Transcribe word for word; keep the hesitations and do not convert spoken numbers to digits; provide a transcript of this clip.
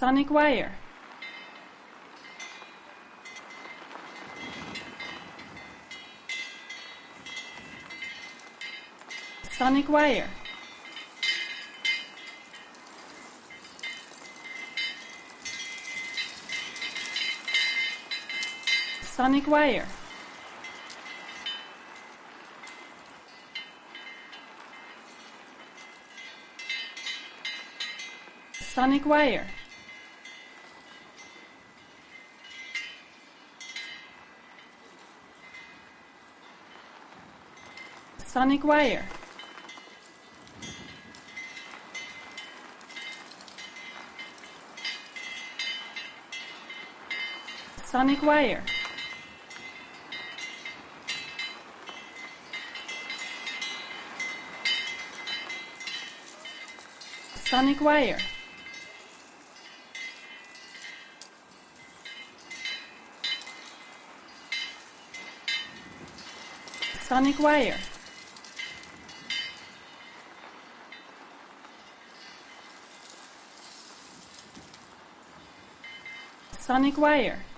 Sonic wire. Sonic wire. Sonic wire. Sonic wire. Sonic wire. Sonic wire. Sonic wire. Sonic wire. Sonic wire.